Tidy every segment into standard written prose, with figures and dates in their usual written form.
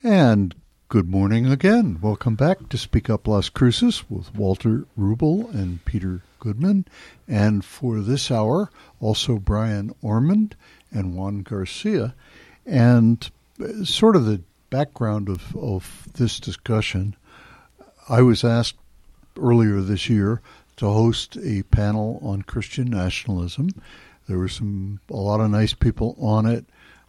And good morning again. Welcome back to Speak Up Las Cruces with Walter Rubel and Peter Goodman. And for this hour, also Brian Ormond and Juan Garcia. And sort of the background of this discussion, I was asked earlier this year to host a panel on Christian nationalism. There were a lot of nice people on it.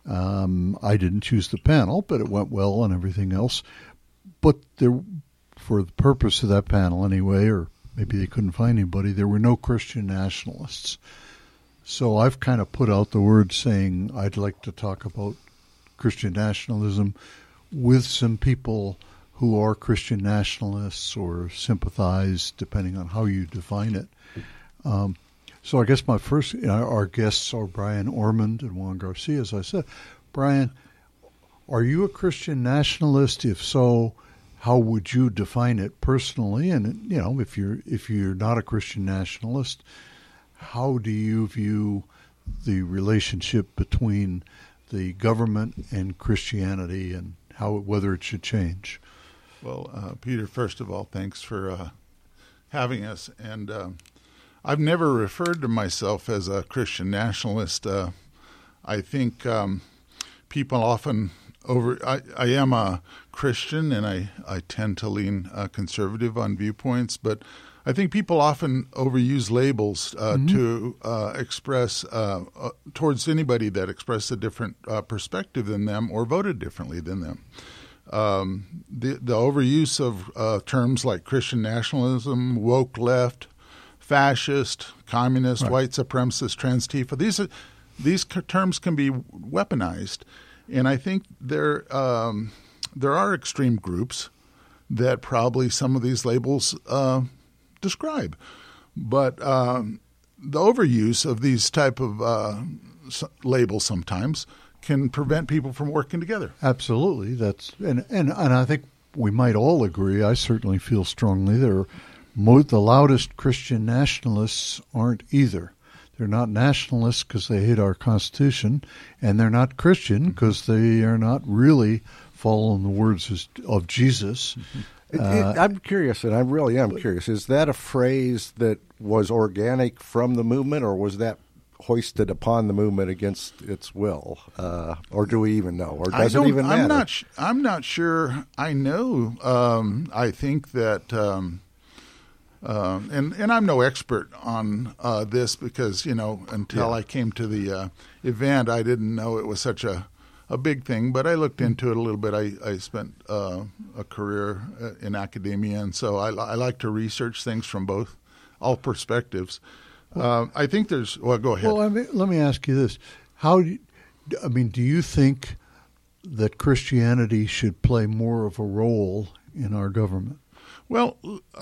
I didn't choose the panel, but it went well and everything else. But there, for the purpose of that panel anyway, or maybe they couldn't find anybody, there were no Christian nationalists. So I've kind of put out the word saying I'd like to talk about Christian nationalism with some people who are Christian nationalists or sympathize, depending on how you define it. So I guess our guests are Brian Ormond and Juan Garcia, as I said. Brian, are you a Christian nationalist? If so, how would you define it personally? And if you're not a Christian nationalist, how do you view the relationship between the government and Christianity, and whether it should change? Well, Peter, first of all, thanks for having us. And I've never referred to myself as a Christian nationalist. I think people often I am a Christian, and I tend to lean conservative on viewpoints, but I think people often overuse labels to express towards anybody that expressed a different perspective than them or voted differently than them. The overuse of terms like Christian nationalism, woke left, fascist, communist, white supremacist, trans-Tifa, these terms can be weaponized. And I think there are extreme groups that probably some of these labels describe. But the overuse of these type of labels sometimes can prevent people from working together. Absolutely. And I think we might all agree, I certainly feel strongly, the loudest Christian nationalists aren't either. They're not nationalists because they hate our Constitution, and they're not Christian because they are not really following the words of Jesus. I'm curious, and I really am curious, is that a phrase that was organic from the movement, or was that hoisted upon the movement against its will? Or do we even know? Or does it even matter? I'm not sure I know. I think that... and I'm no expert on this because, until I came to the event, I didn't know it was such a big thing. But I looked into it a little bit. I spent a career in academia, and so I like to research things from all perspectives. I think there's – well, go ahead. Well, let me ask you this. Do you think that Christianity should play more of a role in our government? Well,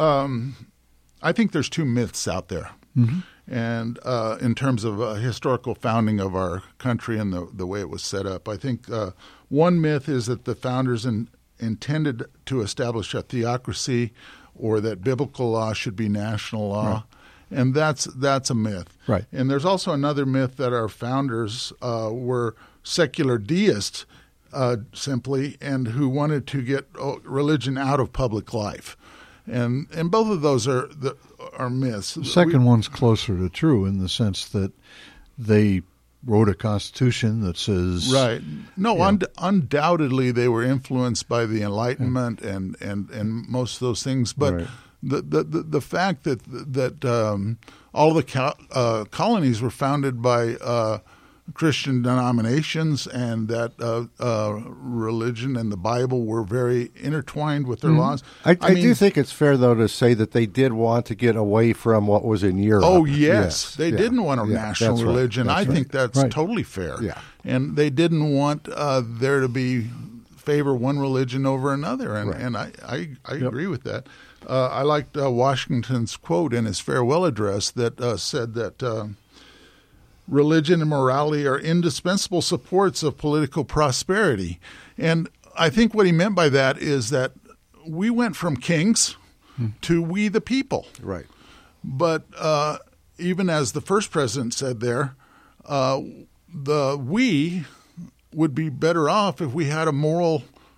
I think there's two myths out there. Mm-hmm. And in terms of historical founding of our country and the way it was set up, I think one myth is that the founders intended to establish a theocracy, or that biblical law should be national law. Right. And that's a myth. Right. And there's also another myth that our founders were secular deists simply, and who wanted to get religion out of public life. And both of those are myths. The second one's closer to true in the sense that they wrote a constitution that says... Right. No, undoubtedly they were influenced by the Enlightenment and most of those things. But right. the fact that all the colonies were founded by Christian denominations, and that religion and the Bible were very intertwined with their laws. I do think it's fair, though, to say that they did want to get away from what was in Europe. Oh, yes. They didn't want a national religion. Right. I think that's totally fair. Yeah. And they didn't want there to be favor one religion over another, and I agree with that. I liked Washington's quote in his farewell address that said that religion and morality are indispensable supports of political prosperity. And I think what he meant by that is that we went from kings to we the people. Right. But even as the first president said there, we would be better off if we had a moral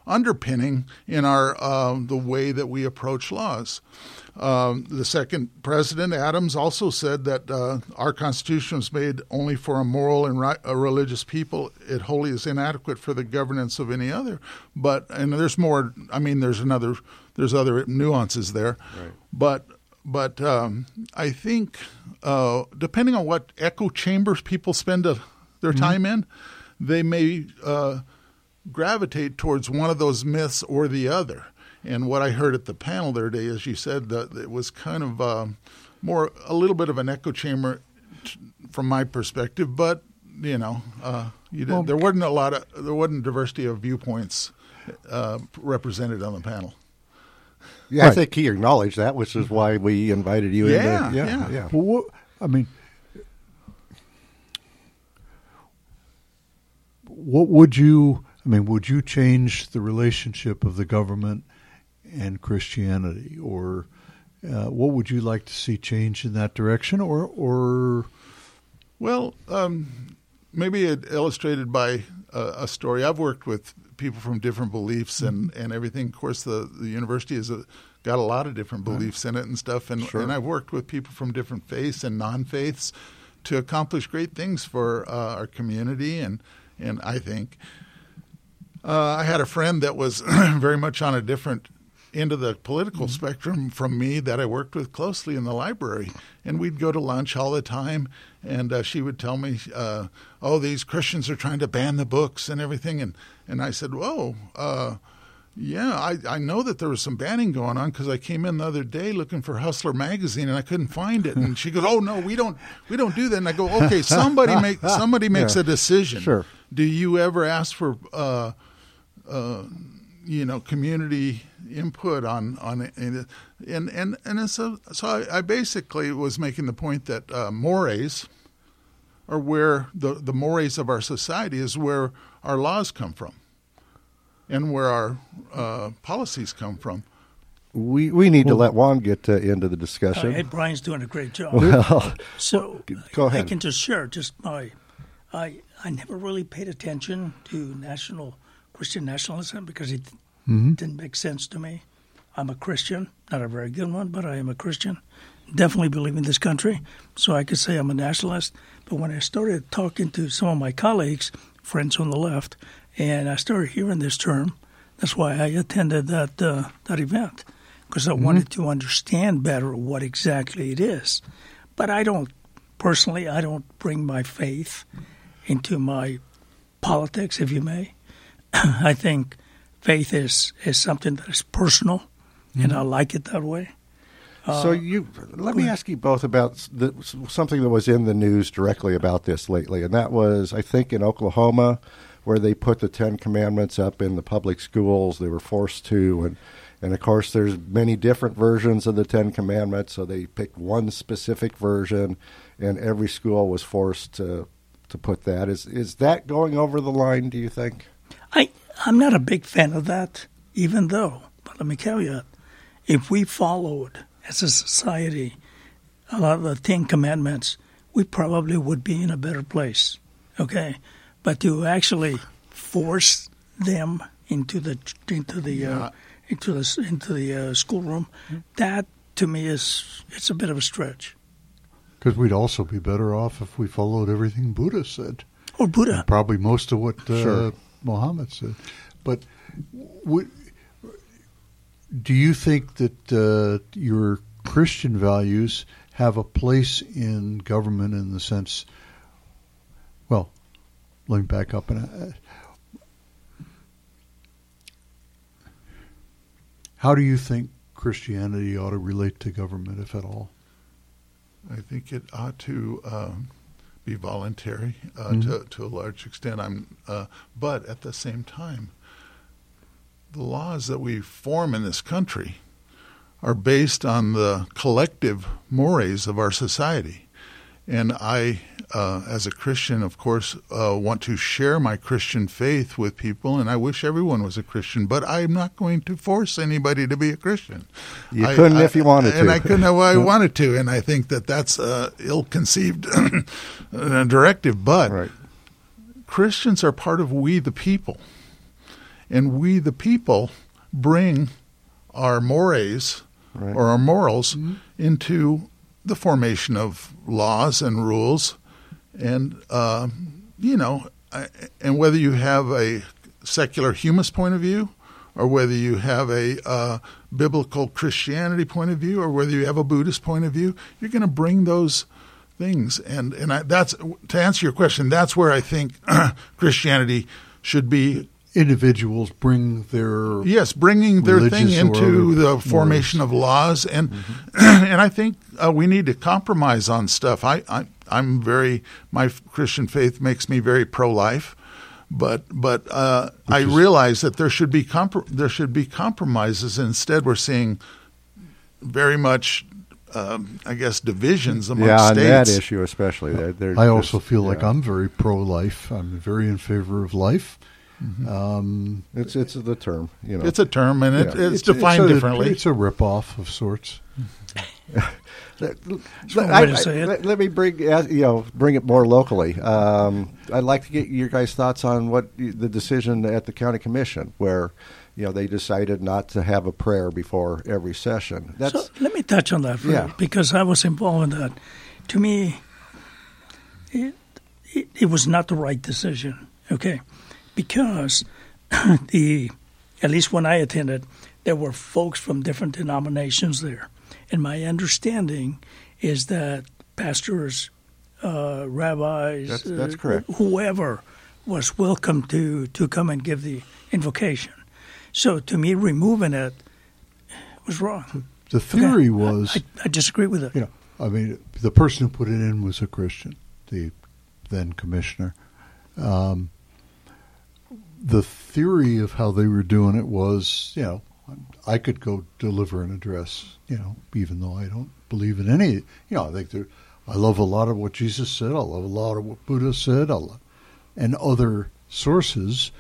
underpinning in our the way that we approach laws. The second president, Adams, also said that our Constitution was made only for a moral and a religious people. It wholly is inadequate for the governance of any other. And there's more. I mean, there's other nuances there. Right. But I think depending on what echo chambers people spend their time in, they may gravitate towards one of those myths or the other. And what I heard at the panel the other day, as you said, that it was kind of a little bit of an echo chamber from my perspective. But there wasn't diversity of viewpoints represented on the panel. Yeah, right. I think he acknowledged that, which is why we invited you in. Yeah. Well, what would you? Would you change the relationship of the government and Christianity, or what would you like to see change in that direction, or? Well, maybe illustrated by a story. I've worked with people from different beliefs and everything. Of course, the university has got a lot of different beliefs in it and stuff, and I've worked with people from different faiths and non-faiths to accomplish great things for our community, and I think I had a friend that was very much on a different end of the political spectrum from me that I worked with closely in the library. And we'd go to lunch all the time, and she would tell me, these Christians are trying to ban the books and everything. And I said, I know that there was some banning going on because I came in the other day looking for Hustler magazine and I couldn't find it. And she goes, "Oh no, we don't do that." And I go, "Okay, somebody makes a decision. Sure. Do you ever ask for community input on it?" And so I basically was making the point that mores are where the mores of our society is where our laws come from. And where our policies come from. We need to let Juan get into the discussion. Hey, Brian's doing a great job. Well, so go ahead. I can just share I never really paid attention to Christian nationalism because it didn't make sense to me. I'm a Christian, not a very good one, but I am a Christian. Definitely believe in this country, so I could say I'm a nationalist. But when I started talking to some of my colleagues, friends on the left, and I started hearing this term. That's why I attended that event, because I wanted to understand better what exactly it is. But I don't bring my faith into my politics, if you may. I think faith is something that is personal, and I like it that way. So let me ask you both about something that was in the news directly about this lately, and that was, I think, in Oklahoma, where they put the Ten Commandments up in the public schools. They were forced to, and of course there's many different versions of the Ten Commandments, so they picked one specific version, and every school was forced to put that. Is that going over the line, do you think? I'm not a big fan of that, even though, but let me caveat, if we followed as a society a lot of the Ten Commandments, we probably would be in a better place, okay? But to actually force them into the schoolroom, that to me it's a bit of a stretch. Because we'd also be better off if we followed everything Buddha said, or Buddha, and probably most of what Muhammad said. But do you think that your Christian values have a place in government in the sense? Well, let me back up. How do you think Christianity ought to relate to government, if at all? I think it ought to be voluntary to a large extent. But at the same time, the laws that we form in this country are based on the collective mores of our society. And I, as a Christian, of course, want to share my Christian faith with people, and I wish everyone was a Christian, but I'm not going to force anybody to be a Christian. You couldn't if you wanted to. And I couldn't if I wanted to, and I think that that's ill-conceived directive. But Christians are part of we the people. and we, the people, bring our mores or our morals into the formation of laws and rules, and and whether you have a secular humanist point of view, or whether you have a biblical Christianity point of view, or whether you have a Buddhist point of view, you're going to bring those things. And that's, to answer your question, that's where I think Christianity should be. Individuals bring their bringing their thing into the formation of laws, and and I think we need to compromise on stuff. My Christian faith makes me very pro-life, but I realize that there should be compromises. Instead, we're seeing very much, divisions among states. On that issue especially. I also feel like I'm very pro-life. I'm very in favor of life. It's the term, It's a term, and it's defined differently. It's a rip-off of sorts. Let me bring it more locally. I'd like to get your guys' thoughts on what the decision at the county commission, where they decided not to have a prayer before every session. So let me touch on that because I was involved in that. To me, it was not the right decision. Okay. Because at least when I attended, there were folks from different denominations there. And my understanding is that pastors, rabbis, that's correct. Whoever was welcome to come and give the invocation. So to me, removing it was wrong. The theory was... I disagree with it. The person who put it in was a Christian, the then commissioner. The theory of how they were doing it was, I could go deliver an address, even though I don't believe in any, I think I love a lot of what Jesus said. I love a lot of what Buddha said, and other sources,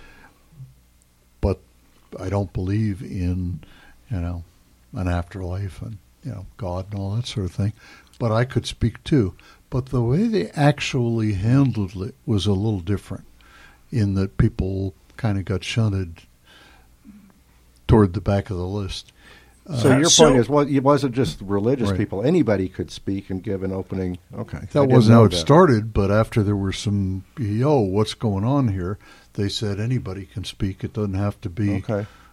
but I don't believe in, an afterlife and, God and all that sort of thing. But I could speak too. But the way they actually handled it was a little different, in that people kind of got shunted toward the back of the list. So your point is, it wasn't just religious people. Anybody could speak and give an opening. Okay. That wasn't how it started, but after there were some, what's going on here, they said anybody can speak. It doesn't have to be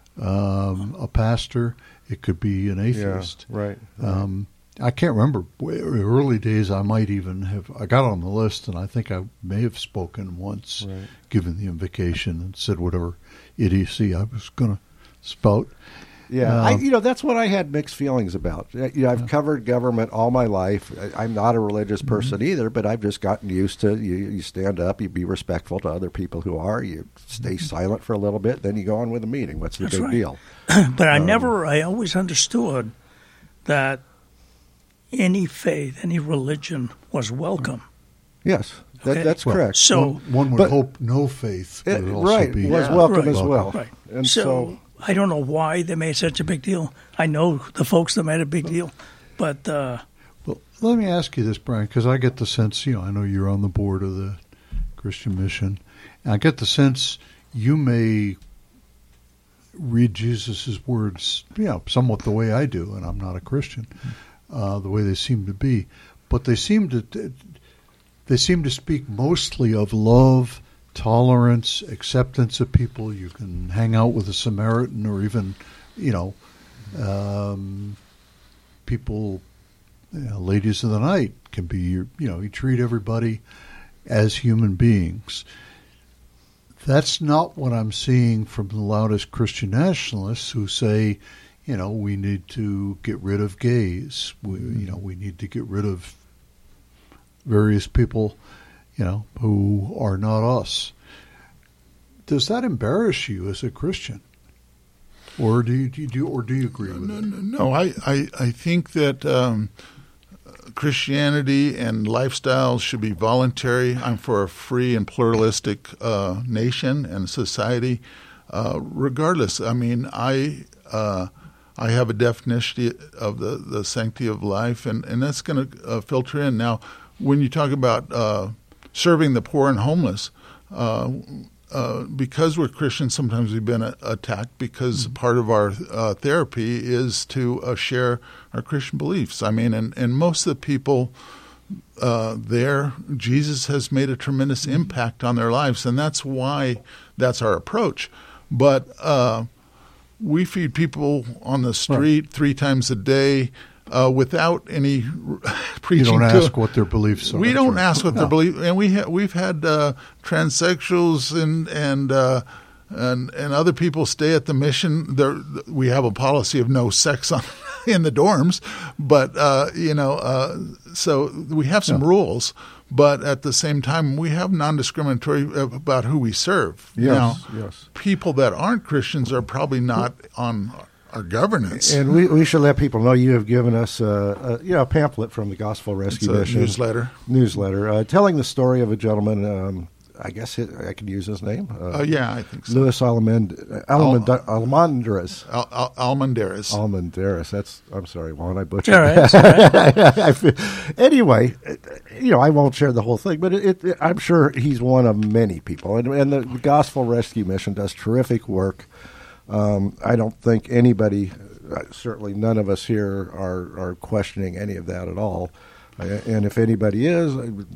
a pastor. It could be an atheist. Yeah, right. I can't remember. Early days, I might even have. I got on the list, and I think I may have spoken once, given the invocation, and said whatever idiocy I was going to spout. Yeah, that's what I had mixed feelings about. I've covered government all my life. I'm not a religious person either, but I've just gotten used to you stand up, you be respectful to other people who are, you stay silent for a little bit, then you go on with the meeting. What's the big deal? But I always understood that any faith, any religion was welcome. Yes, that's correct. So one would hope no faith would also be was welcome as well. Right. And so I don't know why they made such a big deal. I know the folks that made a big deal, but well, let me ask you this, Brian, because I get the sense, I know you're on the board of the Christian Mission, and I get the sense you may read Jesus' words, somewhat the way I do, and I'm not a Christian. The way they seem to be, but they seem to speak mostly of love, tolerance, acceptance of people. You can hang out with a Samaritan, or even, people, ladies of the night can be. You treat everybody as human beings. That's not what I'm seeing from the loudest Christian nationalists who say, we need to get rid of gays. We need to get rid of various people, who are not us. Does that embarrass you as a Christian, or do you agree with it? No. I think that Christianity and lifestyles should be voluntary. I'm for a free and pluralistic nation and society, regardless. I mean, I have a definition of the sanctity of life, and that's going to filter in. Now, when you talk about serving the poor and homeless, because we're Christians, sometimes we've been attacked because part of our therapy is to share our Christian beliefs. I mean, and most of the people there, Jesus has made a tremendous impact on their lives, and that's why that's our approach. But we feed people on the street 3 times a day without any preaching. You don't ask what their beliefs are. We don't ask what their beliefs, and we've had transsexuals and other people stay at the mission. We have a policy of no sex in the dorms, but so we have some rules. But at the same time, we have non-discriminatory about who we serve. Yes, now, people that aren't Christians are probably not on our governance. And we should let people know you have given us a pamphlet from the Gospel Rescue Mission. Newsletter telling the story of a gentleman, I guess I could use his name. Yeah, I think so. Louis Almendarez. Almendarez. I'm sorry, Juan, I butchered that. Anyway, I won't share the whole thing, but I'm sure he's one of many people. And the Gospel Rescue Mission does terrific work. I don't think anybody, certainly none of us here, are questioning any of that at all. And if anybody is,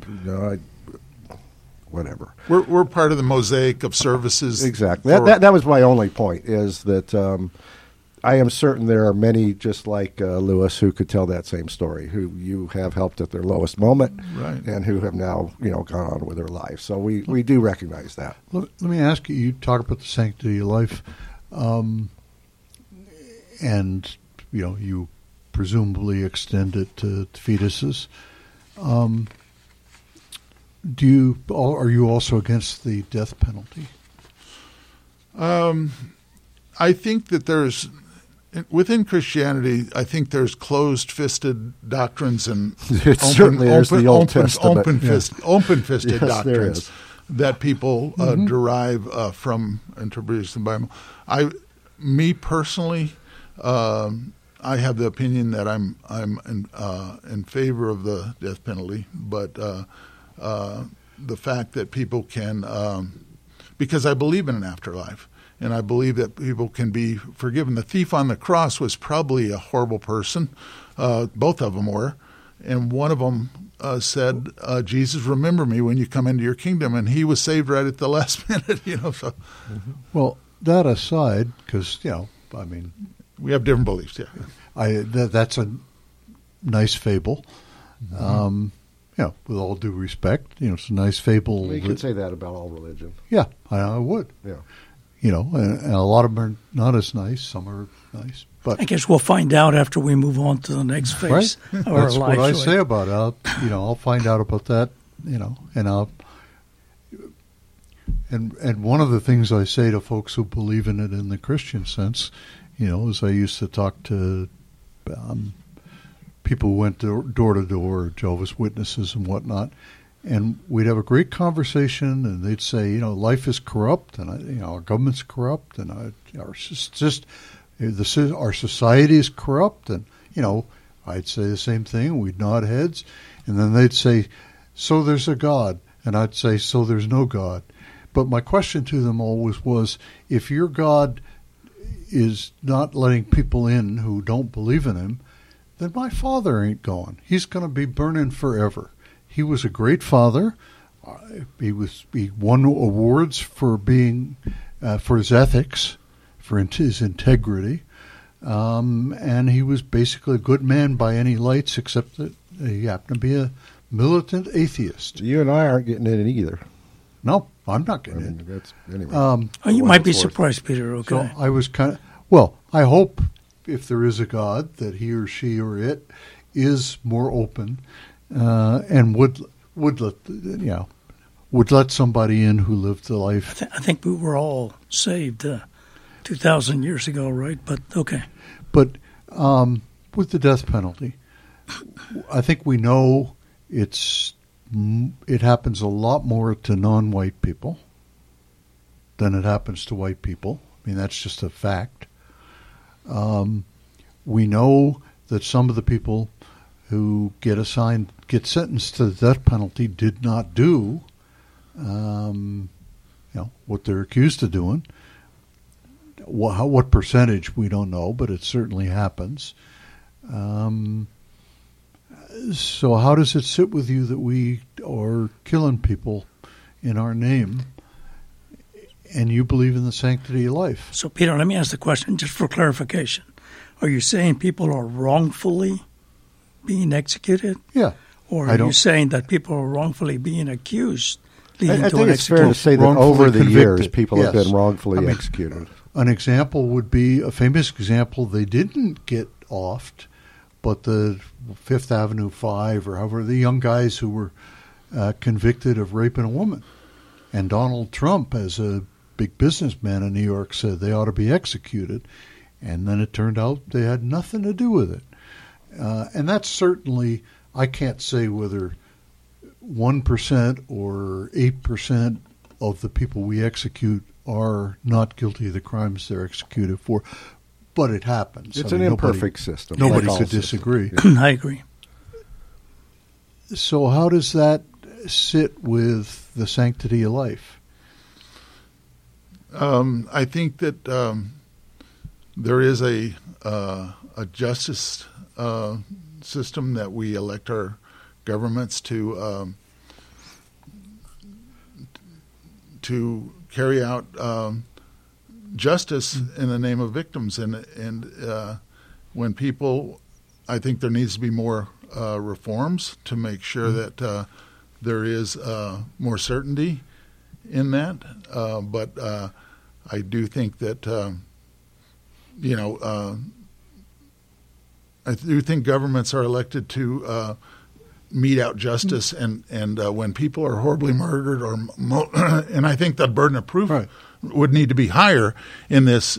whatever. We're part of the mosaic of services. Exactly. That was my only point, is that I am certain there are many just like Lewis who could tell that same story, who you have helped at their lowest moment, right, and who have now gone on with their life. So we do recognize that. Let me ask you. You talk about the sanctity of life, and you presumably extend it to fetuses. Are you also against the death penalty? I think that within Christianity, I think there's closed-fisted doctrines and open-fisted doctrines that people derive from interpreting the Bible. Me personally, I have the opinion that I'm in favor of the death penalty, but the fact that people can, because I believe in an afterlife, and I believe that people can be forgiven. The thief on the cross was probably a horrible person. Both of them were. And one of them said, Jesus, remember me when you come into your kingdom. And he was saved right at the last minute, So. Well, that aside, because, we have different beliefs, that's a nice fable. With all due respect, it's a nice fable. Well, you could say that about all religion. Yeah, I would. Yeah. And a lot of them are not as nice. Some are nice. But I guess we'll find out after we move on to the next phase of our That's life. what I say about it. I'll find out about that, and one of the things I say to folks who believe in it in the Christian sense, is I used to talk to people who went door to door, Jehovah's Witnesses and whatnot, and we'd have a great conversation, and they'd say, life is corrupt, and our government's corrupt, and our society is corrupt, and I'd say the same thing. We'd nod heads, and then they'd say, "So there's a God," and I'd say, "So there's no God." But my question to them always was, if your God is not letting people in who don't believe in him, then my Father ain't going. He's going to be burning forever. He was a great father. He won awards for being for his ethics, for his integrity, and he was basically a good man by any lights, except that he happened to be a militant atheist. You and I aren't getting in it either. No, I'm not getting in. Anyway. You might be surprised, Peter. Okay. So I was I hope, if there is a God, that he or she or it is more open and would let somebody in who lived the life. I think we were all saved 2,000 years ago, right? But okay. But with the death penalty, I think we know it happens a lot more to non-white people than it happens to white people. I mean, that's just a fact. We know that some of the people who get sentenced to the death penalty did not do what they're accused of doing. What percentage, we don't know, but it certainly happens. So how does it sit with you that we are killing people in our name, and you believe in the sanctity of life? So, Peter, let me ask the question just for clarification. Are you saying people are wrongfully being executed? Yeah. Or are you saying that people are wrongfully being accused, leading I to think an it's fair to say that Wrongfully over the years, convicted. people have Yes. been wrongfully I mean, executed. An example would be a famous example. They didn't get offed, but the Fifth Avenue Five, or however, the young guys who were convicted of raping a woman. And Donald Trump, as a big businessman in New York, said they ought to be executed. And then it turned out they had nothing to do with it. And that's certainly, I can't say whether 1% or 8% of the people we execute are not guilty of the crimes they're executed for, but it happens. It's I mean, an imperfect system. Nobody like all could systems. disagree. I agree. So how does that sit with the sanctity of life? I think that there is a justice system that we elect our governments to carry out justice in the name of victims, and when people, I think there needs to be more reforms to make sure that there is more certainty in that. But I do think that I do think governments are elected to mete out justice, and when people are horribly murdered, and I think the burden of proof would need to be higher in this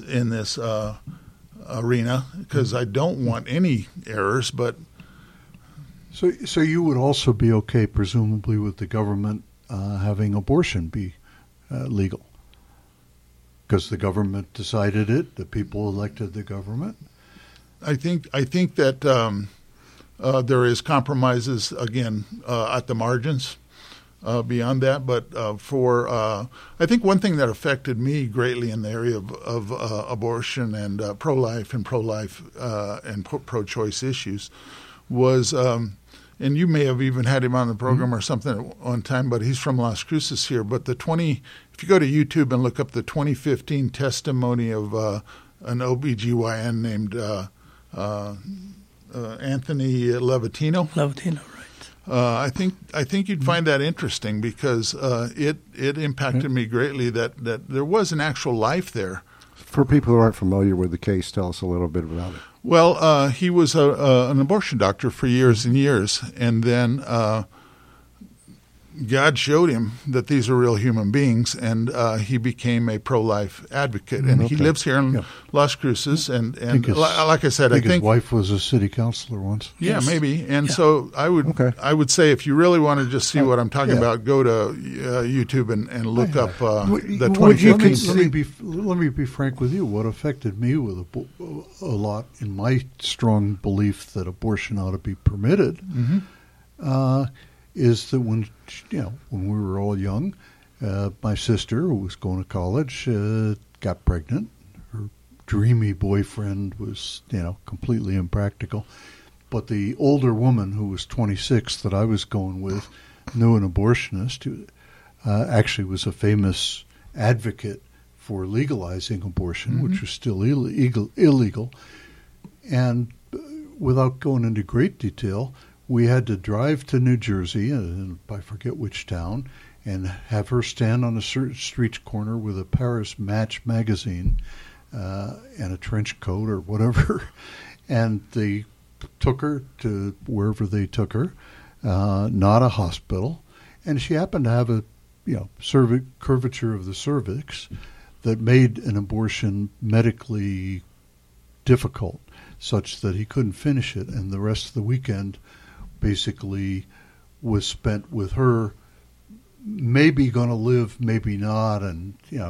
arena, because I don't want any errors. But so you would also be okay, presumably, with the government having abortion be legal, because the government decided it, the people elected the government. I think that there is compromises again at the margins beyond that, but I think one thing that affected me greatly in the area of abortion and pro-life and pro-choice issues was, and you may have even had him on the program or something at one time, but he's from Las Cruces here. But if you go to YouTube and look up the 2015 testimony of an OBGYN named Anthony Levatino. Levatino, right. I think you'd find that interesting, because it impacted me greatly that there was an actual life there. For people who aren't familiar with the case, tell us a little bit about it. Well, he was an abortion doctor for years and years, and then God showed him that these are real human beings, and he became a pro-life advocate. And he lives here in Las Cruces, and like I said, I think his wife was a city councilor once. Yeah, maybe. And so I would say, if you really want to just see what I'm talking about, go to YouTube and look up the 2015. Let me be frank with you. What affected me with a lot in my strong belief that abortion ought to be permitted is that when we were all young, my sister, who was going to college, got pregnant. Her dreamy boyfriend was, completely impractical. But the older woman, who was 26, that I was going with, knew an abortionist who actually was a famous advocate for legalizing abortion, which was still illegal. And without going into great detail, we had to drive to New Jersey, and I forget which town, and have her stand on a certain street corner with a Paris Match magazine and a trench coat or whatever. And they took her to wherever they took her, not a hospital. And she happened to have a curvature of the cervix that made an abortion medically difficult, such that he couldn't finish it. And the rest of the weekend basically was spent with her, maybe going to live, maybe not, and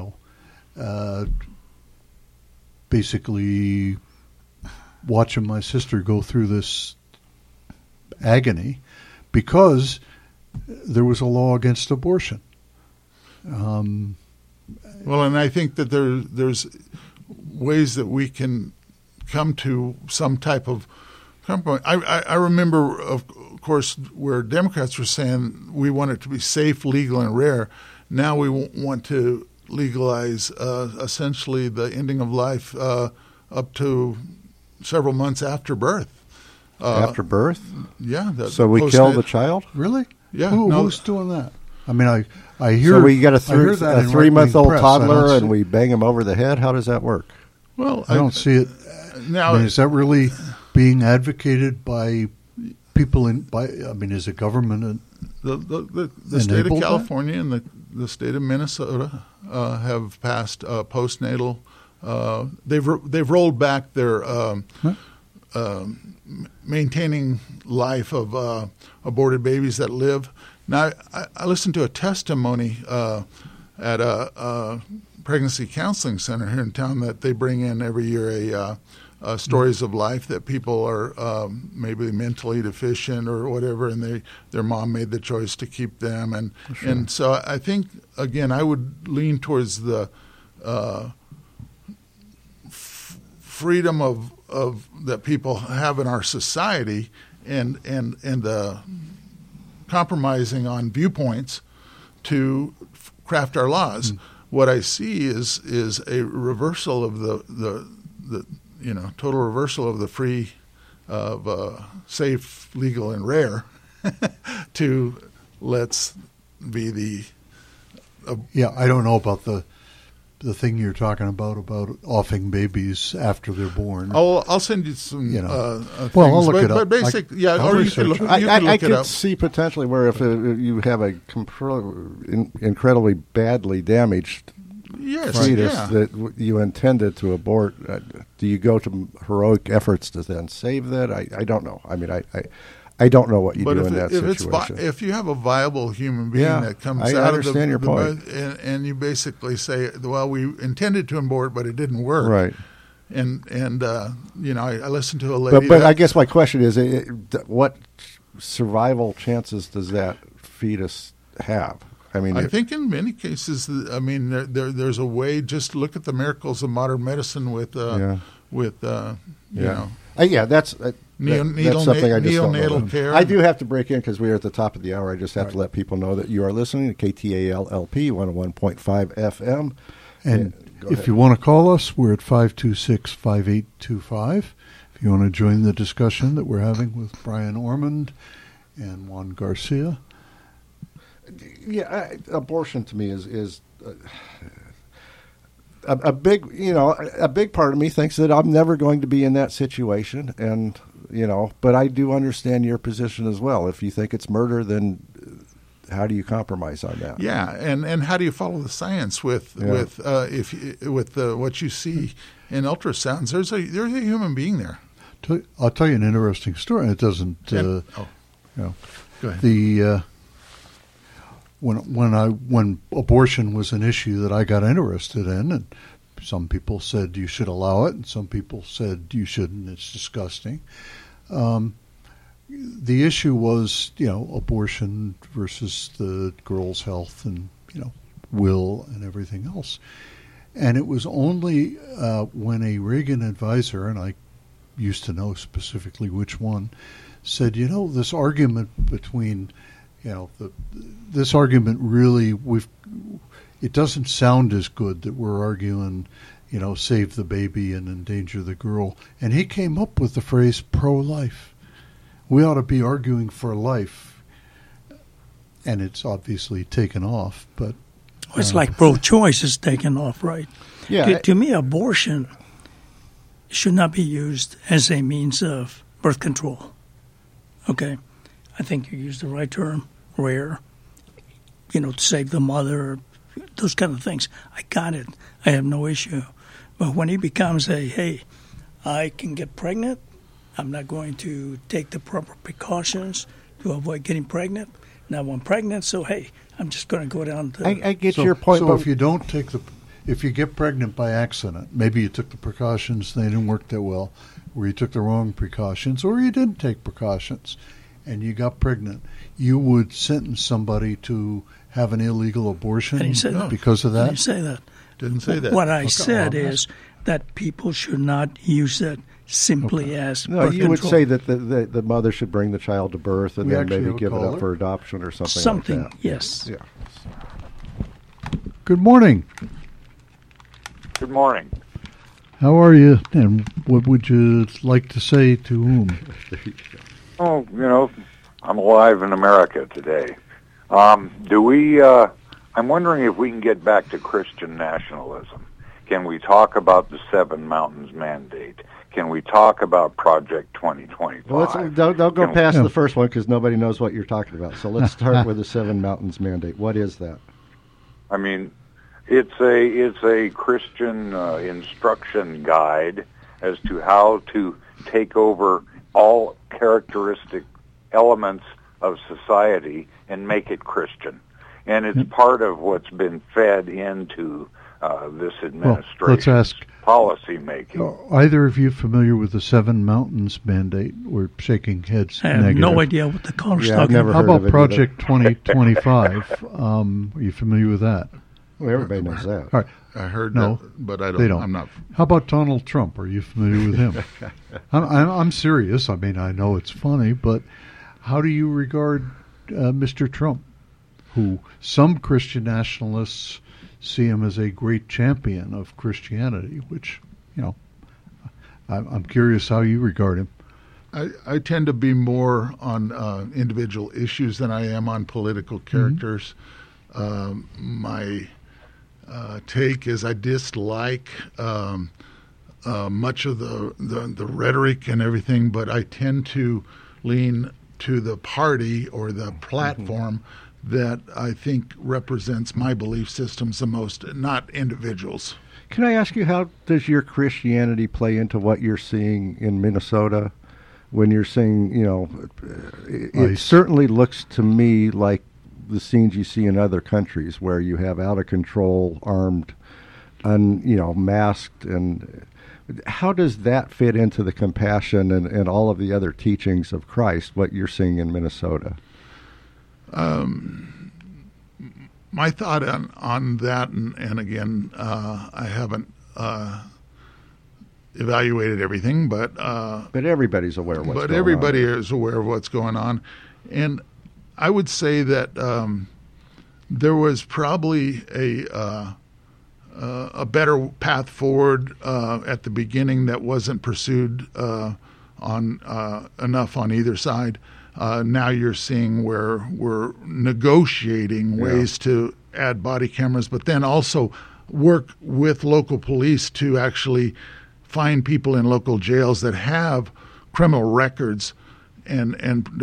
basically watching my sister go through this agony because there was a law against abortion. Well, and I think that there's ways that we can come to some type of compromise. I remember, of course, where Democrats were saying we want it to be safe, legal, and rare. Now we want to legalize essentially the ending of life up to several months after birth. After birth? Yeah. So we kill the child? Really? Yeah. Who's doing that? I mean, I hear. So we get a I hear that in 3-month-old right-wing press. toddler and we bang him over the head? How does that work? Well, I don't see it. Now, I mean, is that really being advocated by people is it government? The state of enabled California and the state of Minnesota have passed postnatal. They've rolled back their maintaining life of aborted babies that live. Now, I listened to a testimony at a pregnancy counseling center here in town that they bring in every year stories of life that people are maybe mentally deficient or whatever, and their mom made the choice to keep them, and so I think again I would lean towards the freedom of that people have in our society, and the compromising on viewpoints to craft our laws. What I see is a reversal of the total reversal of the free, of safe, legal, and rare to let's be the. I don't know about the thing you're talking about offing babies after they're born. I'll send you some. I'll look it up. But basically, or you can look. I could see potentially where if you have a incredibly badly damaged fetus that you intended to abort, do you go to heroic efforts to then save that? I don't know. I mean, I don't know what you do in that situation. If you have a viable human being that comes out of your point. And you basically say, well, we intended to abort, but it didn't work. Right. And I listened to a lady. But I guess my question is, what survival chances does that fetus have? I mean, I think in many cases, there's a way. Just look at the miracles of modern medicine with that's something I just don't know. Care. I do have to break in because we are at the top of the hour. I just have to let people know that you are listening to KTAL-LP 101.5 FM. And if you want to call us, we're at 526-5825. If you want to join the discussion that we're having with Brian Ormond and Juan Garcia. Yeah, abortion to me is a big, a big part of me thinks that I'm never going to be in that situation, and but I do understand your position as well. If you think it's murder, then how do you compromise on that? Yeah, and how do you follow the science with what you see in ultrasounds? There's a human being there. I'll tell you an interesting story. It doesn't. Go ahead. When abortion was an issue that I got interested in, and some people said you should allow it, and some people said you shouldn't. It's disgusting. The issue was, abortion versus the girl's health and will and everything else. And it was only when a Reagan advisor, and I used to know specifically which one, said, this argument between this argument really, it doesn't sound as good that we're arguing, save the baby and endanger the girl. And he came up with the phrase pro-life. We ought to be arguing for life. And it's obviously taken off, but... it's like pro-choice is taken off, right? Yeah. To me, abortion should not be used as a means of birth control. Okay? I think you used the right term. Rare, to save the mother, those kind of things. I got it. I have no issue. But when it becomes hey, I can get pregnant, I'm not going to take the proper precautions to avoid getting pregnant. Now I'm pregnant, so hey, I'm just going to go down to... I get your point. So if you don't if you get pregnant by accident, maybe you took the precautions, they didn't work that well, or you took the wrong precautions, or you didn't take precautions, and you got pregnant, you would sentence somebody to have an illegal abortion because of that? I didn't say that. Didn't say that. What I said is that people should not use it simply as No, birth you would control. say that the mother should bring the child to birth and We then actually maybe have a give it caller? up for adoption or something Something, like that. yes. Yeah. Good morning. Good morning. How are you? And what would you like to say to whom? Oh, I'm alive in America today. I'm wondering if we can get back to Christian nationalism. Can we talk about the Seven Mountains Mandate? Can we talk about Project 2025? Well, don't go Can- past Yeah. the first one because nobody knows what you're talking about. So let's start with the Seven Mountains Mandate. What is that? I mean, it's a Christian instruction guide as to how to take over all characteristic elements of society and make it Christian. And it's part of what's been fed into this administration's ask- policy making. Are either of you familiar with the Seven Mountains Mandate? We're shaking heads I have negative. no idea what the caller's Yeah, I've talking never about. How heard of about it Project 2025? Are you familiar with that? Well, everybody knows that. All right. I heard No, that, but I don't. they don't. I'm not. How about Donald Trump? Are you familiar with him? I'm serious. I mean, I know it's funny, but how do you regard Mr. Trump, who some Christian nationalists see him as a great champion of Christianity, which, I'm curious how you regard him. I tend to be more on individual issues than I am on political characters. My take is I dislike much of the rhetoric and everything, but I tend to lean to the party or the platform that I think represents my belief systems the most, not individuals. Can I ask you, how does your Christianity play into what you're seeing in Minnesota? When you're seeing, it ICE. certainly looks to me like the scenes you see in other countries where you have out of control, armed, masked, and how does that fit into the compassion and all of the other teachings of Christ, what you're seeing in Minnesota? My thought on that, and again, I haven't evaluated everything, but everybody's aware of what's going on. everybody is aware of what's going on, and I would say that there was probably a better path forward at the beginning that wasn't pursued on enough on either side. Now you're seeing where we're negotiating ways to add body cameras, but then also work with local police to actually find people in local jails that have criminal records and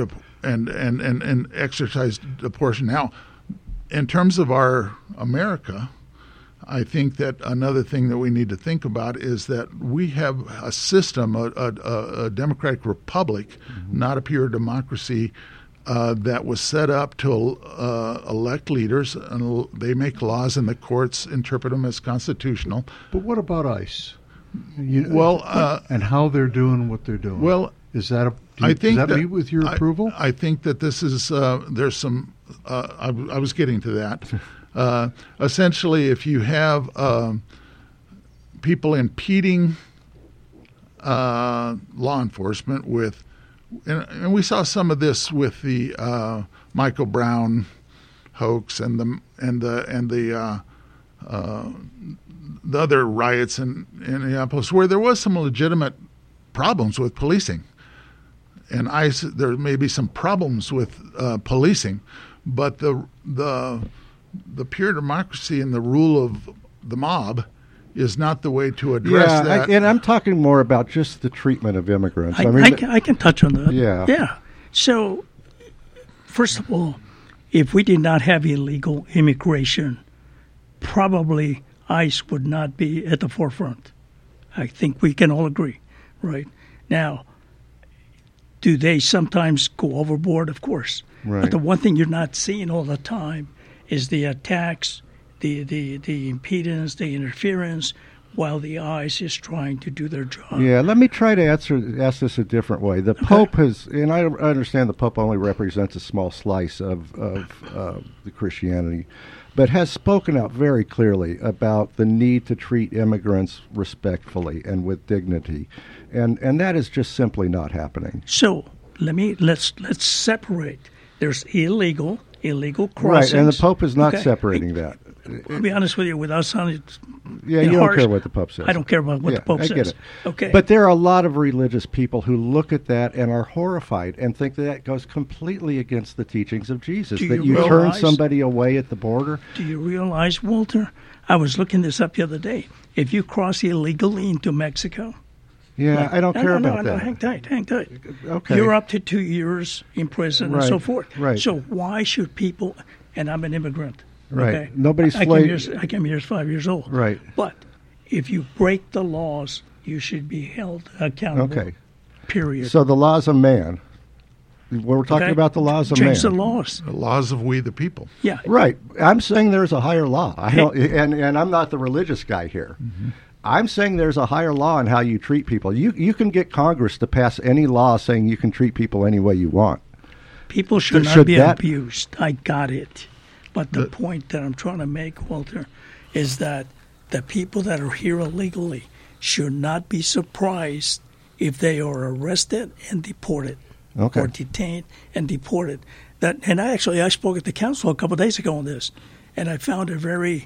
exercise the portion. Now, in terms of our America, I think that another thing that we need to think about is that we have a system, a democratic republic, not a pure democracy, that was set up to elect leaders, and they make laws, and the courts interpret them as constitutional. But what about ICE? And how they're doing what they're doing. Well, is that I think does that meet with your approval? I think that this is there's some. I was getting to that. Essentially, if you have people impeding law enforcement with, and we saw some of this with the Michael Brown hoax and the other riots in Minneapolis, where there was some legitimate problems with policing. And there may be some problems with policing, but the pure democracy and the rule of the mob is not the way to address that. And I'm talking more about just the treatment of immigrants. I can touch on that. Yeah. So, first of all, if we did not have illegal immigration, probably ICE would not be at the forefront. I think we can all agree, right? Now, do they sometimes go overboard? Of course. Right. But the one thing you're not seeing all the time is the attacks, the impedance, the interference while the eyes is trying to do their job. Yeah, let me try to ask this a different way. The Pope has, and I understand the Pope only represents a small slice of the Christianity, but has spoken out very clearly about the need to treat immigrants respectfully and with dignity, and that is just simply not happening. So let's separate. There's illegal crossings. Right, and the Pope is not separating that. I'll be honest with you, without sounding you don't care what the Pope says. I don't care about what the Pope says. I get it. Okay. But there are a lot of religious people who look at that and are horrified and think that goes completely against the teachings of Jesus, that you turn somebody away at the border. Do you realize, Walter, I was looking this up the other day, if you cross illegally into Mexico... Yeah, I don't care about that. Hang tight. Okay. You're up to 2 years in prison and so forth. Right. So why should people... And I'm an immigrant. Right. Okay? Nobody's I came here as 5 years old. Right. But if you break the laws, you should be held accountable. Okay. Period. So the laws of man. We're talking about the laws of man. Change the laws. The laws of we the people. Yeah. Right. I'm saying there's a higher law. I don't, and I'm not the religious guy here. Mm-hmm. I'm saying there's a higher law in how you treat people. You can get Congress to pass any law saying you can treat people any way you want. People should not be abused. I got it. But the point that I'm trying to make, Walter, is that the people that are here illegally should not be surprised if they are arrested and deported, or detained and deported. And I spoke at the council a couple of days ago on this, and I found it very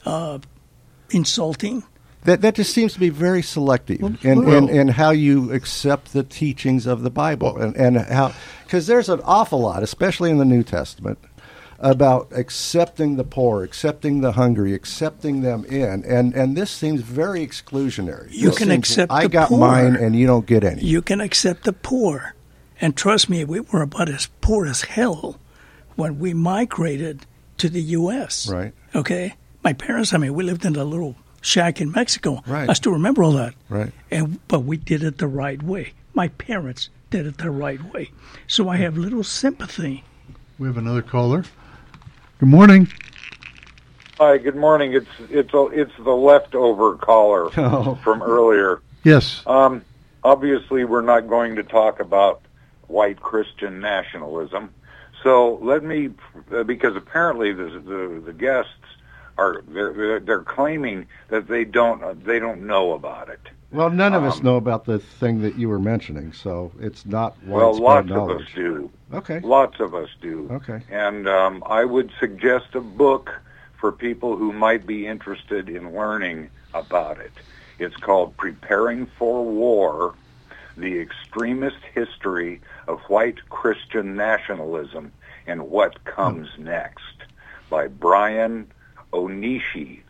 insulting. That just seems to be very selective in how you accept the teachings of the Bible, and how, because there's an awful lot, especially in the New Testament, about accepting the poor, accepting the hungry, accepting them in, and this seems very exclusionary. You can accept the poor. I got mine, and you don't get any. You can accept the poor, and trust me, we were about as poor as hell when we migrated to the U.S. Right. Okay? My parents, we lived in a little shack in Mexico. Right. I still remember all that. Right. But we did it the right way. My parents did it the right way. So I have little sympathy. We have another caller. Good morning. Hi, good morning. It's the leftover caller from earlier. Yes. Obviously, we're not going to talk about white Christian nationalism. So let me, because apparently the guests they're claiming that they don't know about it. Well, none of us know about the thing that you were mentioning, so it's not widespread lots knowledge. of us do. Okay. Lots of us do. Okay. And I would suggest a book for people who might be interested in learning about it. It's called Preparing for War, The Extremist History of White Christian Nationalism and What Comes Next, by Brian Onishi,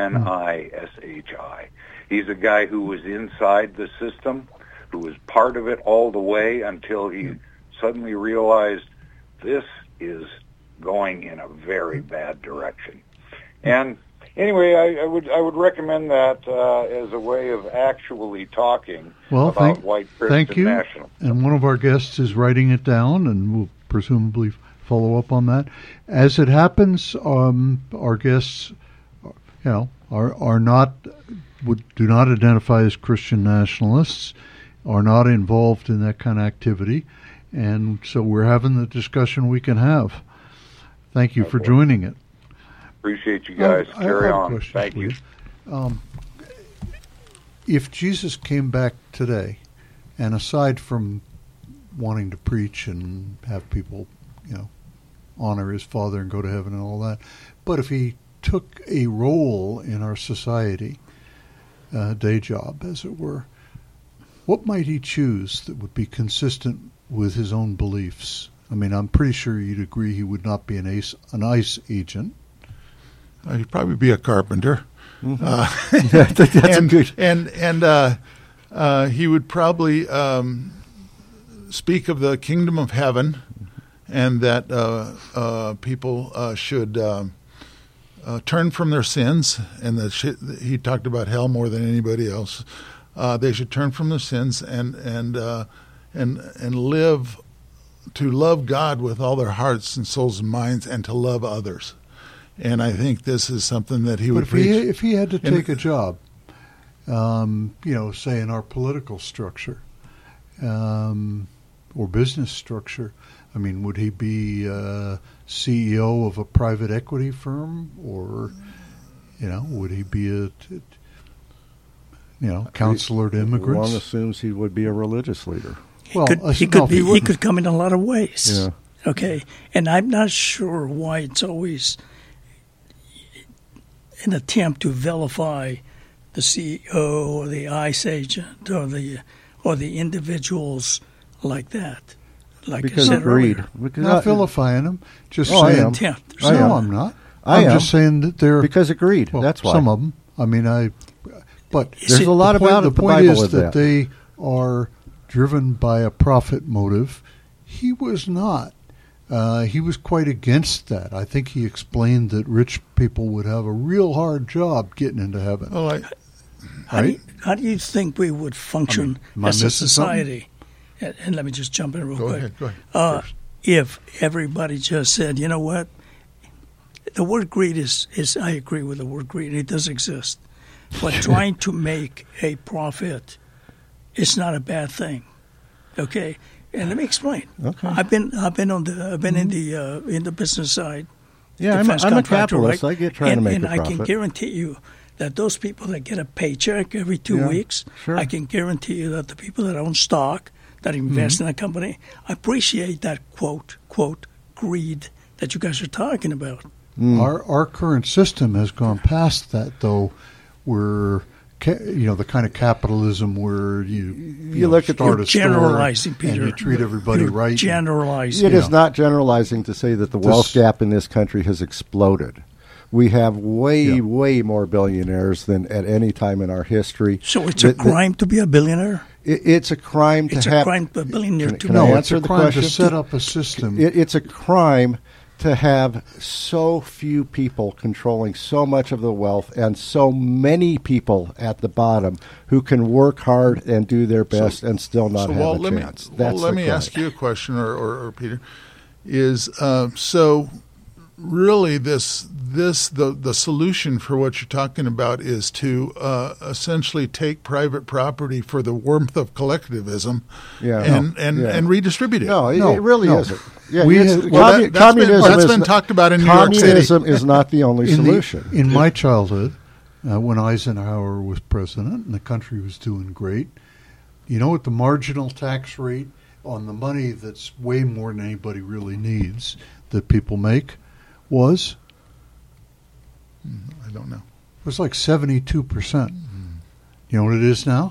Onishi. He's a guy who was inside the system, who was part of it all the way until he suddenly realized this is going in a very bad direction. And anyway, I would recommend that as a way of actually talking about white Christian nationalism. And one of our guests is writing it down, and we'll presumably follow up on that. As it happens, our guests, do not identify as Christian nationalists, are not involved in that kind of activity, and so we're having the discussion we can have. Thank you for joining it. Appreciate you guys. Carry on. Thank you. If Jesus came back today, and aside from wanting to preach and have people, honor his Father and go to heaven and all that, but if he took a role in our society, a day job, as it were, what might he choose that would be consistent with his own beliefs? I'm pretty sure you'd agree he would not be an ICE agent. He'd probably be a carpenter. Mm-hmm. That's good. And he would probably speak of the kingdom of heaven, and that people should turn from their sins, and he talked about hell more than anybody else. They should turn from their sins and live to love God with all their hearts and souls and minds, and to love others. And I think this is something that he would preach. If he had to take a job, say in our political structure or business structure. I mean, would he be CEO of a private equity firm, or would he be counselor to immigrants? One assumes he would be a religious leader. He could come in a lot of ways. Yeah. Okay, and I'm not sure why it's always an attempt to vilify the CEO or the ICE agent or the individuals like that. Like because of greed. Not vilifying them, just saying. I'm not. I'm just saying that they're because of greed. That's why. Some of them. I mean, but there's a lot about it. The point is that they are driven by a profit motive. He was not. He was quite against that. I think he explained that rich people would have a real hard job getting into heaven. Well, how do you think we would function as a society? And let me just jump in real quick. Go ahead. If everybody just said, you know what, the word greed is I agree with the word greed. It does exist. But trying to make a profit is not a bad thing. Okay? And let me explain. Okay. I've been in the business side. Yeah, I'm a capitalist. Right? I get trying to make a profit. And I can guarantee you that those people that get a paycheck every 2 weeks, sure. I can guarantee you that the people that own stock, that invest in a company, appreciate that quote greed that you guys are talking about. Our current system has gone past that, though. We're the kind of capitalism where you look at start a generalizing, store Peter. And you treat everybody right. Generalizing. It is not generalizing to say that the wealth gap in this country has exploded. We have way more billionaires than at any time in our history. So it's a crime to be a billionaire? It's a crime to have... It's a crime to be a billionaire. It's a crime to set up a system. It's a crime to have so few people controlling so much of the wealth and so many people at the bottom who can work hard and do their best and still not have a chance. Let me ask you a question, or Peter. So really the solution for what you're talking about is to essentially take private property for the warmth of collectivism and redistribute it. No, it really isn't. Yeah, that's been talked about in New York City. Communism is not the only solution. In my childhood, when Eisenhower was president and the country was doing great, you know what the marginal tax rate on the money that's way more than anybody really needs that people make was? I don't know. It was like 72%. You know what it is now?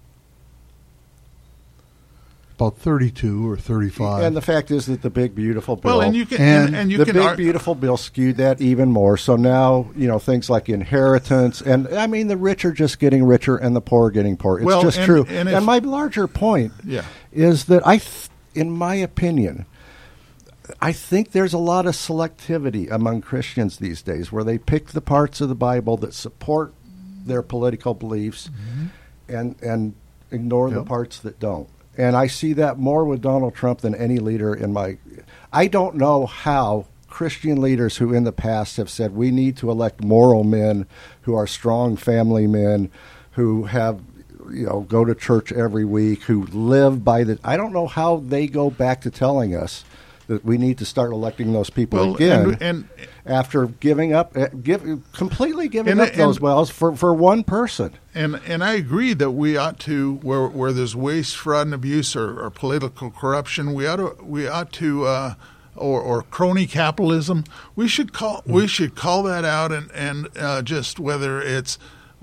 About 32 or 35. And the fact is that the big beautiful bill, beautiful bill skewed that even more. So now things like inheritance, and I mean the rich are just getting richer and the poor are getting poorer. It's just true. And my larger point is that in my opinion, I think there's a lot of selectivity among Christians these days, where they pick the parts of the Bible that support their political beliefs and ignore the parts that don't. And I see that more with Donald Trump than any leader I don't know how Christian leaders who in the past have said we need to elect moral men who are strong family men, who have, go to church every week, who live by I don't know how they go back to telling us that we need to start electing those people again and after completely giving up those wells for one person. And I agree that we ought to, where there's waste, fraud, and abuse, or political corruption, we ought to or crony capitalism. We should call that out and just whether it's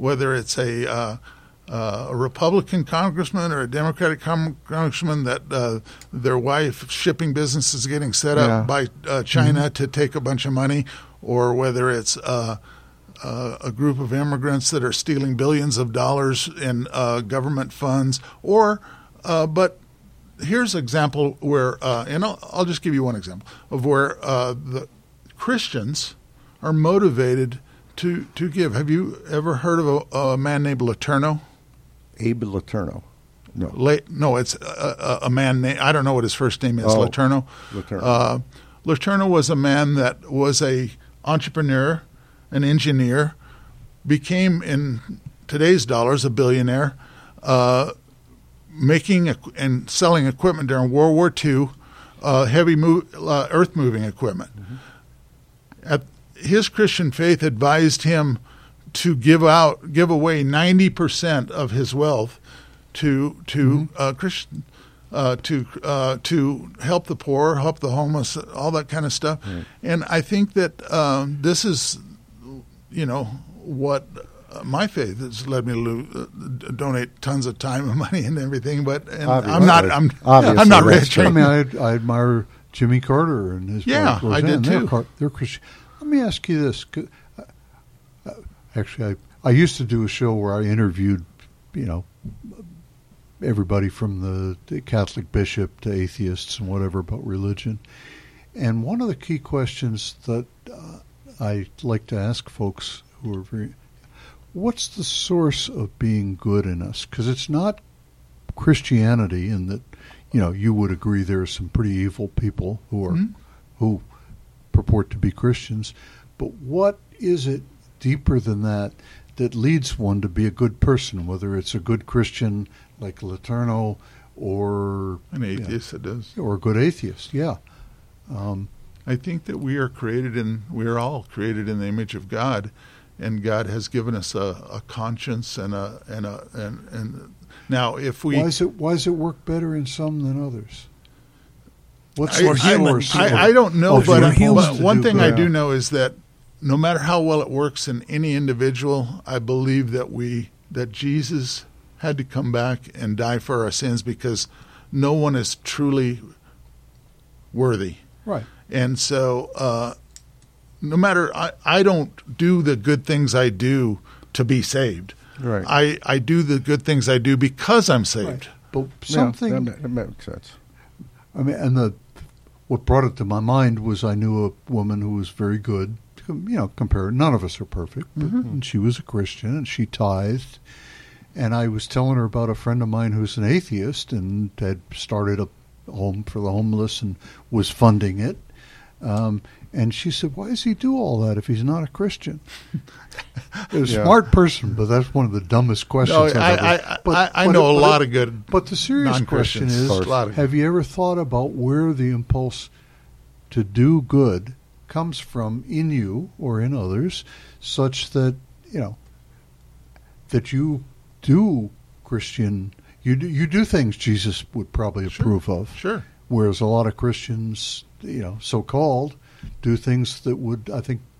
a Republican congressman or a Democratic congressman that their wife shipping business is getting set up by China to take a bunch of money, or whether it's a group of immigrants that are stealing billions of dollars in government funds, but here's an example where, and I'll just give you one example of where the Christians are motivated to give. Have you ever heard of a man named Letourneau? Abe Letourneau. No. No, it's a man named, I don't know what his first name is, Letourneau. Letourneau was a man that was a entrepreneur, an engineer, became in today's dollars, a billionaire, making and selling equipment during World War II, heavy earth-moving equipment. Mm-hmm. His Christian faith advised him to give away 90% of his wealth to Christian. To help the poor, help the homeless, all that kind of stuff. Right. And I think that this is, what my faith has led me to donate tons of time and money and everything. But I'm not rich. I mean, I admire Jimmy Carter and his wife Roseanne. I did too. They're Christian. Let me ask you this. Actually, I used to do a show where I interviewed, everybody from the Catholic bishop to atheists and whatever about religion. And one of the key questions that I like to ask folks who are what's the source of being good in us? Because it's not Christianity in that, you would agree there are some pretty evil people who purport to be Christians. But what is it deeper than that leads one to be a good person, whether it's a good Christian like Letourneau or an atheist that does, or a good atheist? Yeah, I think that we are all created in the image of God, and God has given us a conscience and now if we why does it work better in some than others? What's I don't know, but one thing I do know is that no matter how well it works in any individual, I believe that Jesus had to come back and die for our sins because no one is truly worthy. Right. And so no matter, I don't do the good things I do to be saved. Right. I do the good things I do because I'm saved. Right. But something... Yeah, that makes sense. I mean, and what brought it to my mind was I knew a woman who was very good. Compared, none of us are perfect, but and she was a Christian and she tithed. And I was telling her about a friend of mine who's an atheist and had started a home for the homeless and was funding it. And she said, "Why does he do all that if he's not a Christian?" It was a smart person, but that's one of the dumbest questions I've ever. I know a lot of good. But the serious question is, have you ever thought about where the impulse to do good comes from in you or in others, such that that you do Christian, you do things Jesus would probably approve of. Sure. Whereas a lot of Christians, so-called, do things that would, I think,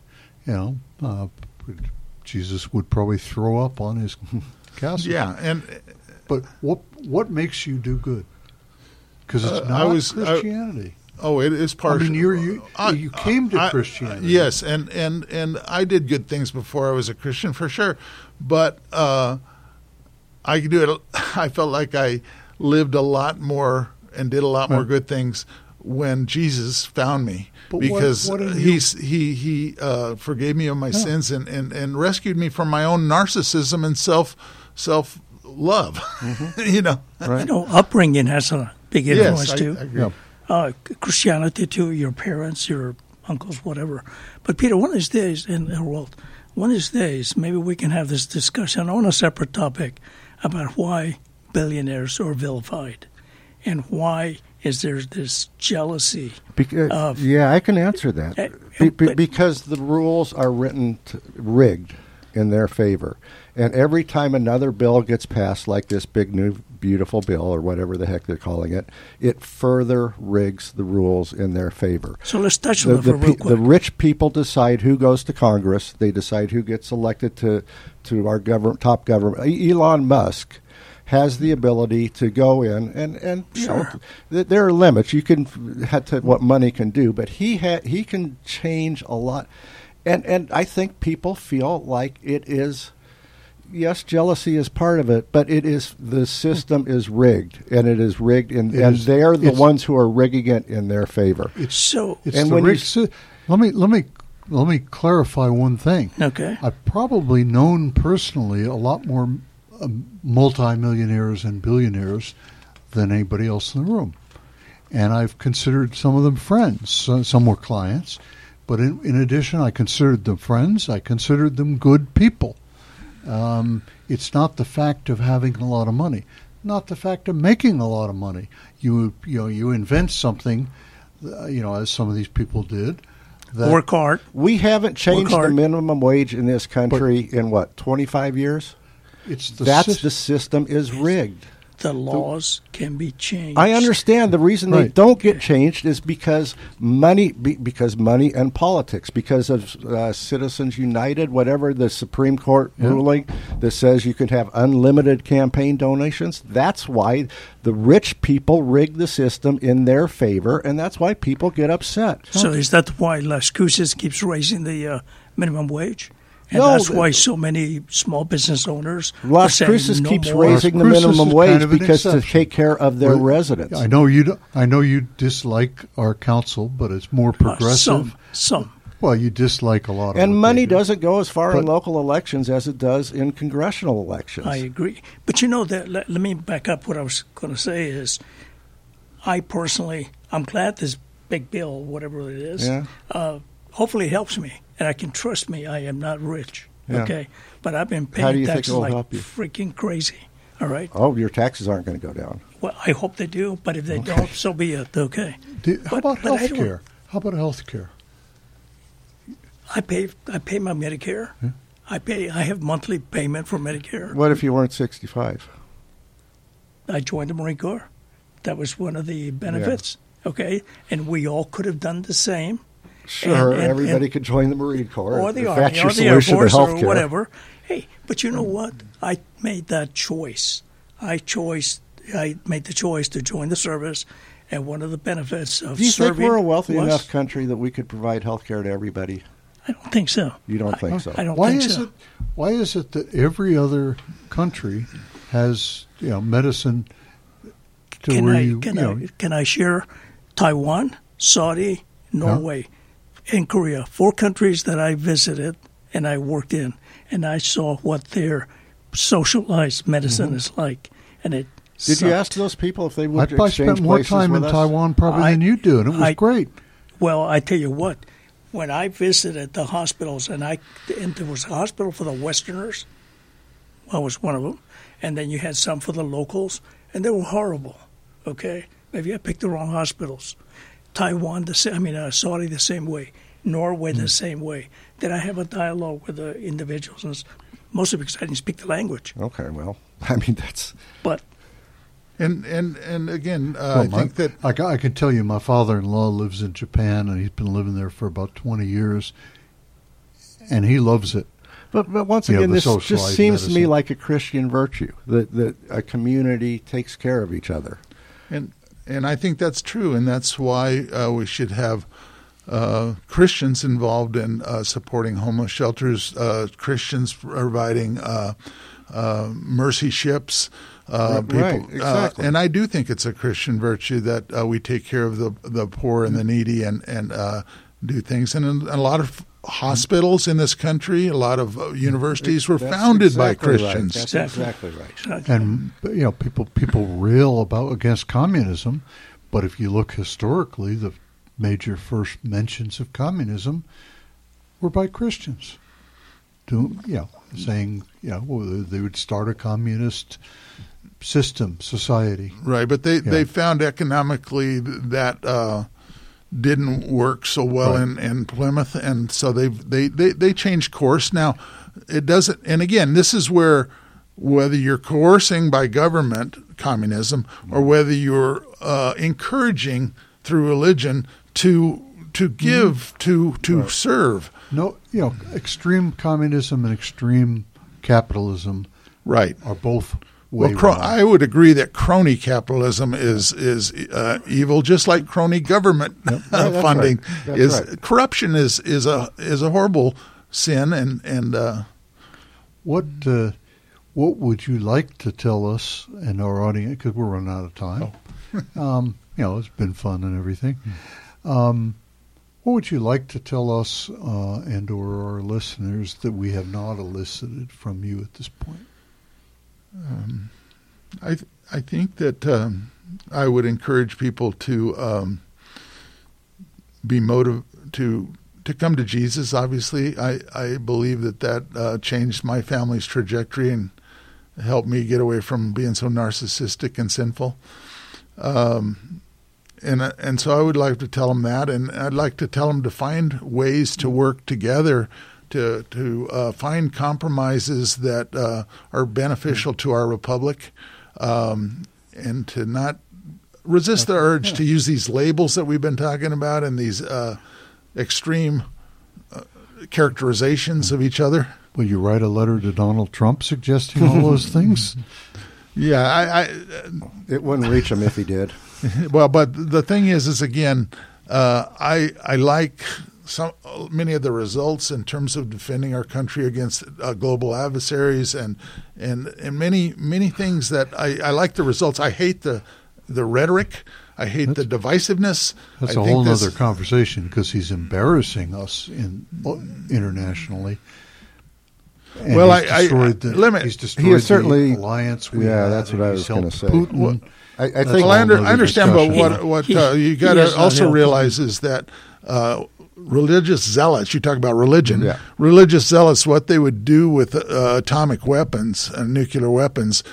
Jesus would probably throw up on his castle. Yeah, but what makes you do good? Because it's not Christianity. It is partial. I mean, you came to Christianity. Yes, and I did good things before I was a Christian for sure, but I could do it. I felt like I lived a lot more and did a lot more good things when Jesus found me, because he forgave me of my sins and rescued me from my own narcissism and self love. Right. Upbringing has a big influence too. I agree. Christianity too, your parents, your uncles, whatever. But Peter, one of these days, maybe we can have this discussion on a separate topic about why billionaires are vilified and why is there this jealousy I can answer that. Because the rules are rigged in their favor. And every time another bill gets passed, like this big new beautiful bill or whatever the heck they're calling it, it further rigs the rules in their favor. So let's touch on that real quick. The rich people decide who goes to Congress. They decide who gets elected to our top government. Elon Musk has the ability to go in and there are limits. You can to what money can do, but he can change a lot. And I think people feel like it is. Yes, jealousy is part of it, but it is the system is rigged, and it is rigged, and they are the ones who are rigging it in their favor. Let me clarify one thing. Okay, I've probably known personally a lot more multimillionaires and billionaires than anybody else in the room, and I've considered some of them friends. Some were clients, but in addition, I considered them friends. I considered them good people. It's not the fact of having a lot of money, not the fact of making a lot of money. You invent something, as some of these people did. Work hard. We haven't changed the minimum wage in this country in 25 years? The system is rigged. The laws can be changed. I understand. The reason they don't get changed is because money and politics, because of Citizens United, whatever the Supreme Court ruling that says you can have unlimited campaign donations. That's why the rich people rig the system in their favor, and that's why people get upset. So is that why Las Cruces keeps raising the minimum wage? And that's why so many small business owners Las Cruces keeps raising the minimum wage because to take care of their residents. I know you dislike our council, but it's more progressive. Some. Well, you dislike a lot of. And money doesn't go as far in local elections as it does in congressional elections. I agree, but let me back up. What I was going to say is, I'm glad this big bill, whatever it is, hopefully it helps me. And I can trust me, I am not rich, okay? But I've been paying taxes like freaking crazy, all right? Oh, your taxes aren't going to go down. Well, I hope they do, but if they don't, so be it, okay? How about health care? How about health care? I pay my Medicare. Yeah. I have monthly payment for Medicare. What if you weren't 65? I joined the Marine Corps. That was one of the benefits, okay? And we all could have done the same. Sure, everybody could join the Marine Corps. Or the Army, or the Air Force, or whatever. Hey, but you know what? I made that choice. I made the choice to join the service, and one of the benefits of serving. Do you think we're a wealthy enough country that we could provide health care to everybody? I don't think so. You don't think so? I don't think so. Why is it that every other country has medicine Can I share Taiwan, Saudi, Norway, and Korea, 4 countries that I visited and I worked in, and I saw what their socialized medicine is like, and it Did you ask those people if they would exchange places with us? I spent more time in Taiwan probably than you do, and it was great. Well, I tell you what, when I visited the hospitals, and there was a hospital for the Westerners, I was one of them, and then you had some for the locals, and they were horrible, okay? Maybe I picked the wrong hospitals. Taiwan, Saudi the same way, Norway the same way. Then I have a dialogue with the individuals, and mostly because I didn't speak the language. Okay, well, that's. But. And again, I think that I can tell you, my father-in-law lives in Japan, and he's been living there for about 20 years, and he loves it. But once again, this just seems to me like a Christian virtue that a community takes care of each other. And I think that's true, and that's why we should have Christians involved in supporting homeless shelters, Christians providing mercy ships. Right, exactly. And I do think it's a Christian virtue that we take care of the poor and the needy and do things. And in a lot of hospitals in this country, a lot of universities were founded by Christians. Right. That's exactly right. And people rail against communism, but if you look historically, the major first mentions of communism were by Christians. Saying they would start a communist system, society. Right, but they found economically that didn't work so well in Plymouth, and so they changed course. Now, it doesn't. And again, this is where whether you're coercing by government communism or whether you're encouraging through religion to give to serve. No, extreme communism and extreme capitalism, are both. I would agree that crony capitalism is evil, just like crony government funding is. Right. Corruption is a horrible sin, and what would you like to tell us and our audience, because we're running out of time? It's been fun and everything. What would you like to tell us and or our listeners that we have not elicited from you at this point? I think that I would encourage people to be to to come to Jesus. Obviously, I believe that changed my family's trajectory and helped me get away from being so narcissistic and sinful. And so I would like to tell them that, and I'd like to tell them to find ways to work together to find compromises that are beneficial to our republic, and to not resist the urge to use these labels that we've been talking about and these extreme characterizations of each other. Will you write a letter to Donald Trump suggesting all those things? Yeah, It wouldn't reach him if he did. well, but the thing is again, I like many of the results in terms of defending our country against global adversaries, and many things that I like the results. I hate the rhetoric. I hate the divisiveness. That's a whole other conversation, because he's embarrassing us internationally. And well, he's destroyed certainly the alliance. That's what I was going to say. Putin. I think. Well, I understand, but what you got to also realize is that religious zealots. You talk about religion. Yeah. Religious zealots, what they would do with atomic weapons and nuclear weapons.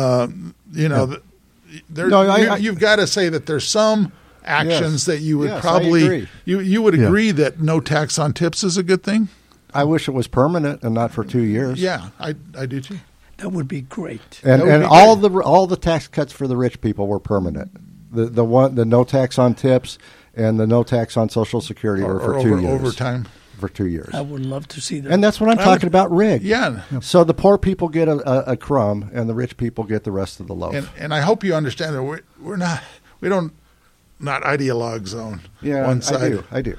You've got to say that there's some actions that you would probably you would agree that no tax on tips is a good thing. I wish it was permanent and not for 2 years. Yeah, I do too. That would be great. And all the tax cuts for the rich people were permanent. The no tax on tips and the no tax on Social Security were for 2 years. Overtime. For 2 years. I would love to see that. And that's what I'm talking about, Rig. Yeah. So the poor people get a crumb, and the rich people get the rest of the loaf. And I hope you understand that we don't ideologues on one side. I do.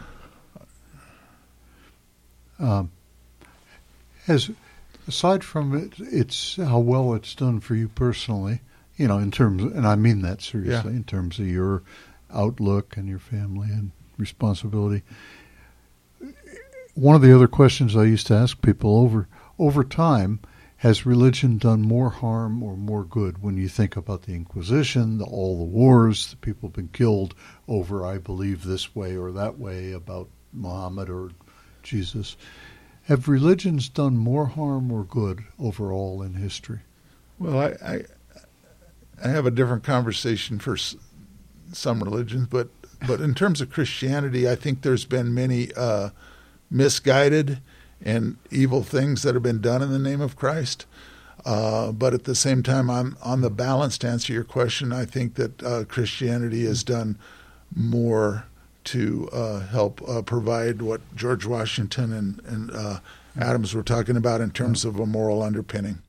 Aside from it's how well it's done for you personally, in terms, and I mean that seriously, in terms of your outlook and your family and responsibility. One of the other questions I used to ask people over time, has religion done more harm or more good? When you think about the Inquisition, all the wars, the people have been killed over, I believe this way or that way about Muhammad or Jesus. Have religions done more harm or good overall in history? Well, I have a different conversation for some religions, but in terms of Christianity, I think there's been many misguided and evil things that have been done in the name of Christ. But at the same time, on the balance, to answer your question, I think that Christianity has done more to help provide what George Washington and Adams were talking about in terms of a moral underpinning.